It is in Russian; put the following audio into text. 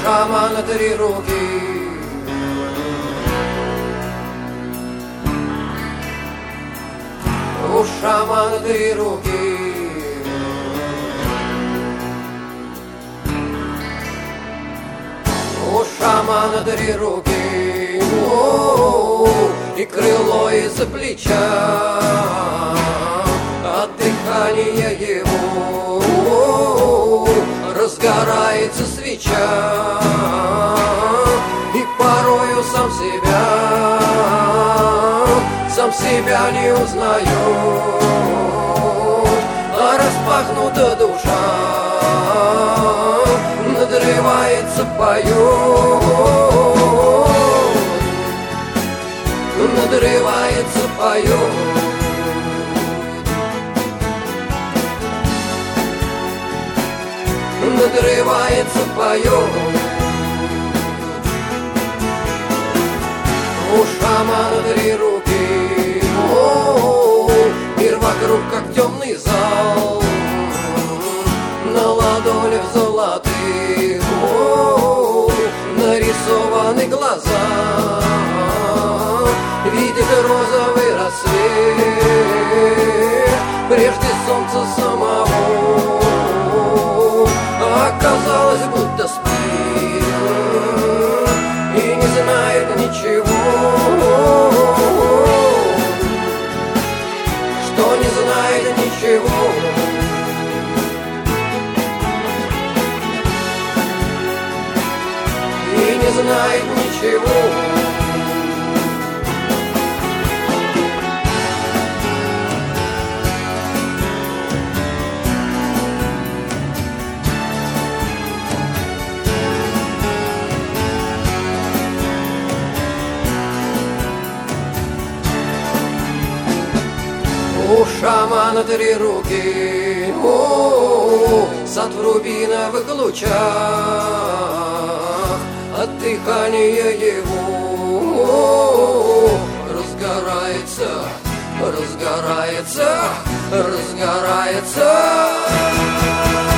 шамана 3 руки. У шамана 3 руки. У шамана 3 руки. И крыло из-за плеча, от дыхания его разгорается свеча. И порою сам себя не узнаю, а распахнута душа надрывается, поет, надрывается, поет. Надрывается, поет. У шамана 3 руки. Мир вокруг как темный зал, на ладонях золотых нарисованы глаза. Видит розовый рассвет прежде солнца самого. Оказалось, будто спит и не знает ничего, что не знает ничего. И не знает ничего. У шамана 3 руки, сад в рубиновых лучах, от дыхания его разгорается, разгорается, разгорается.